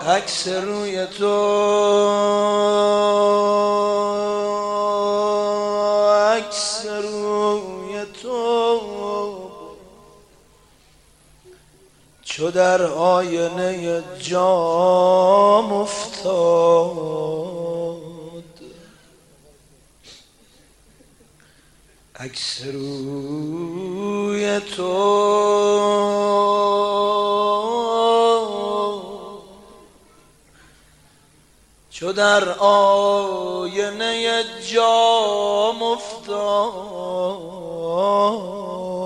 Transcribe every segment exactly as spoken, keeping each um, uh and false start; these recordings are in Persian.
عکس روی تو، عکس روی تو چو در آینه جام افتاد. عکس روی تو چو در آینه جام افتاد.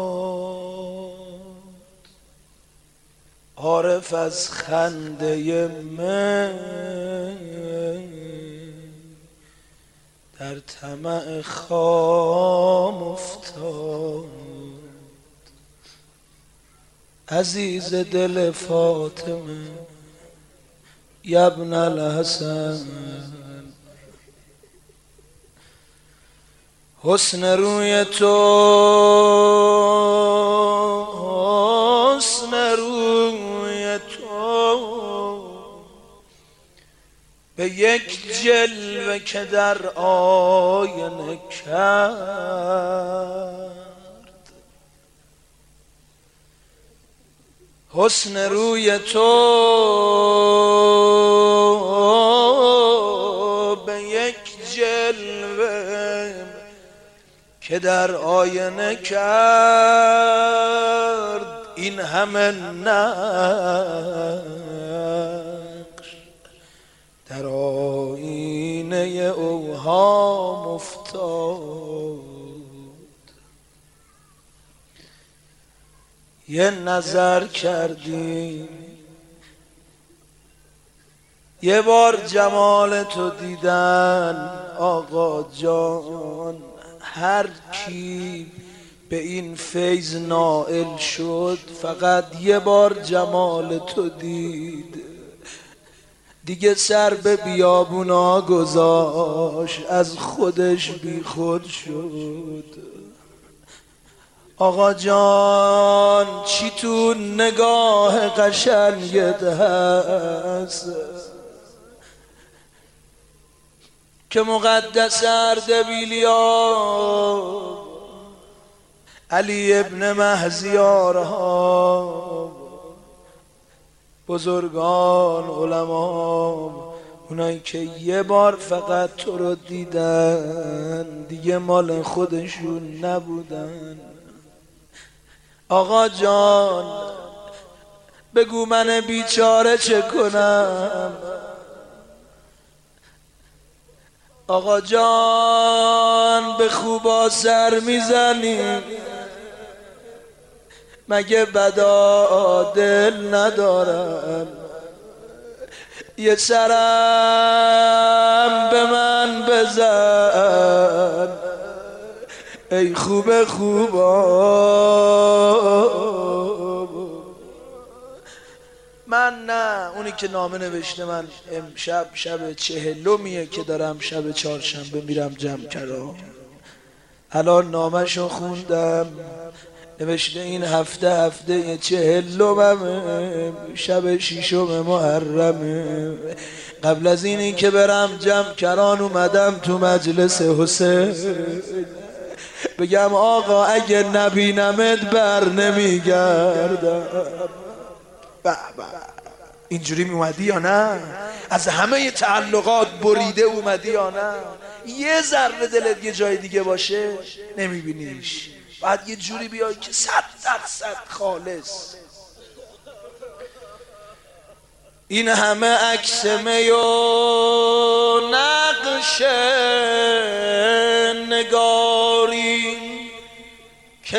عارف از خنده من در طمع خام افتاد. عزیز دل فاطمه یبن الحسن، حسن روی تو، حسن روی تو به یک جلوه که در آینه کرد. حسن روی تو به یک جلوه که در آینه کرد. این همه نقش در آینه اوهام افتاد. یه نظر کردیم یه بار جمال تو دیدن آقا جان. هر کی به این فیض نائل شد فقط یه بار جمال تو دید، دیگه سر به بیابونا گذاشت، از خودش بی خود شد. آقا جان چی تو نگاه قشنگت هست که مقدس اردبیلیا علی ابن مهزیارها بزرگان علما، اونایی که یه بار فقط تو رو دیدن دیگه مال خودشون نبودن. آقا جان بگو من بیچاره چه کنم؟ آقا جان به خوبا سر میزنی مگه بدا دل ندارم؟ یه سرم به من بزن ای خوب خوبا. من نه اونی که نامه نوشته من امشب شب چهلمیه که دارم شب چهارشنبه میرم جمکران. الان نامه شو خوندم، نوشته این هفته هفته چهلمه، شب شیشم محرمه. قبل از اینی که برم جمکران اومدم تو مجلس حسین بگم آقا اگه نبینمت بر نمیگردم. اینجوری اومدی یا نه؟ از همه تعلقات بریده اومدی یا نه؟ یه ذره دلت یه جای دیگه باشه نمیبینیش، بعد یه جوری بیای که صد درصد خالص. این همه عکس می و نقش نگاری که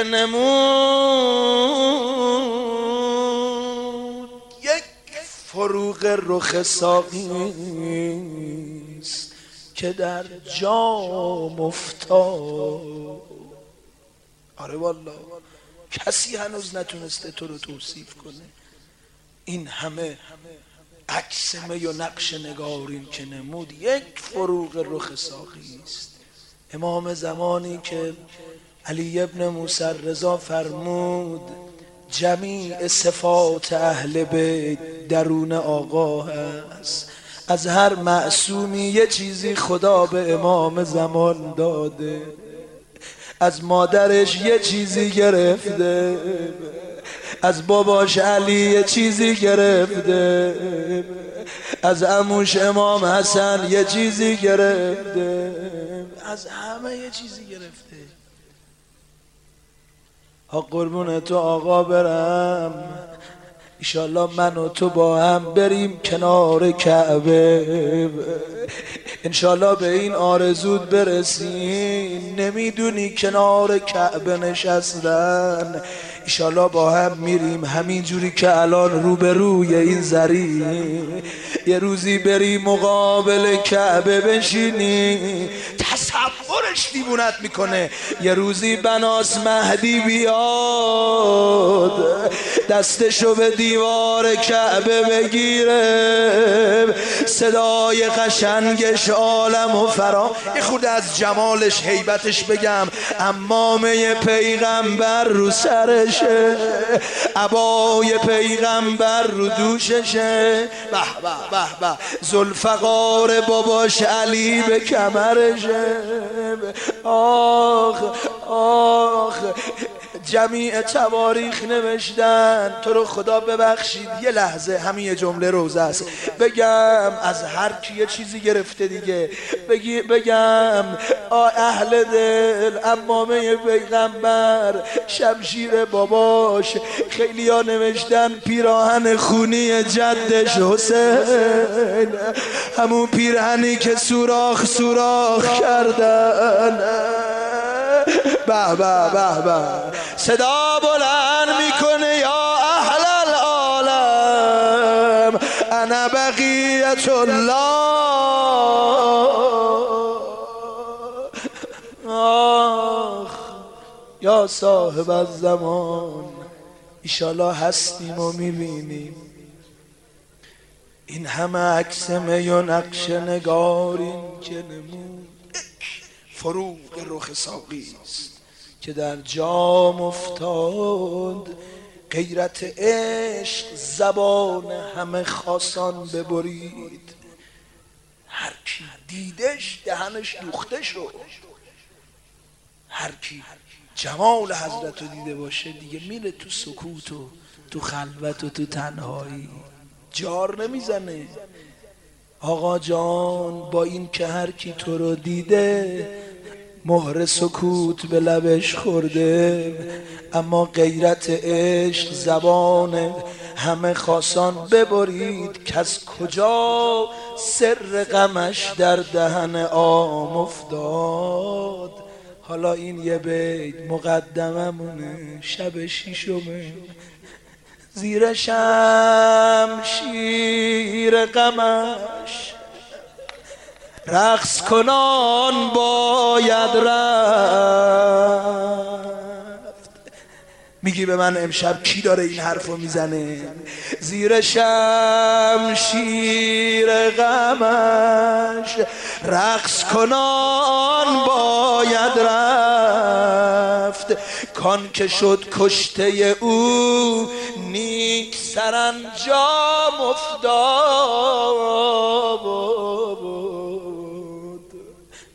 نمود یک فروغ رخ ساقیست که در جام افتاد. آره والله کسی هنوز نتونسته تو رو توصیف کنه. این همه عکس می و نقش نگارین که نمود یک فروغ رخ ساقی است. امام زمانی که علی ابن موسی رضا فرمود جمیع صفات اهل بیت درون آقا هست. از هر معصومی یه چیزی خدا به امام زمان داده، از مادرش یه چیزی گرفته، از باباش علی یه چیزی گرفته، از عموش امام حسن یه چیزی گرفته، از همه یه چیزی گرفته. ها قربون تو آقا برم، ایشالله من و تو با هم بریم کنار کعبه، انشالله به این آرزود برسیم. نمیدونی کنار کعبه نشستن، ایشالله با هم میریم همین جوری که الان روبروی این زری، یه روزی بریم مقابل کعبه بشینی، تصورش دیوونت میکنه. یه روزی بناس مهدی بیاد دستشو به دیوار کعبه بگیره، صدای قشنگش عالم و فرا. یه خورده از جمالش هیبتش بگم، عمامه پیغمبر رو سرشه، عبای پیغمبر رو دوششه، به به به به، ذوالفقار باباش علی به کمرشه. آخ آخ جمیع تواریخ نوشتن تو رو خدا ببخشید. یه لحظه همین یه جمله روزه است بگم، از هر کی یه چیزی گرفته دیگه بگی بگم اهل دل عمامه پیغمبر شمشیر باباش. خیلی ها نوشتن پیراهن خونی جدش حسین، همون پیرهنی که سوراخ سوراخ کردن. به به به به، صدا بلند میکنه یا اهل العالم انا بقیت الله. آخ یا صاحب الزمان، ایشالا هستیم و میبینیم این همه عکس می و نقش نگارین که نمود. فروغ رخ ساقی است که در جام افتاد، غیرت عشق زبان همه خاصان ببرید. هر کی دیدش دهنش دوخته شد، هر کی جمال حضرت رو دیده باشه دیگه میره تو سکوت و تو خلوت و تو تنهایی، جار نمیزنه. آقا جان با این که هر کی تو رو دیده مهر سکوت به لبش خورده، اما غیرت عشق زبان همه خاصان ببرید. که از کجا سر غمش در دهن عام افتاد. حالا این یه بیت مقدممونه، شب شیشمه. زیر شمشیر غمش رقص کنان باید رفت. میگی به من امشب کی داره این حرفو میزنه؟ زیر شمشیر غمش رقص کنان باید رفت، کان که شد کشته او نیک سرانجام افتاد.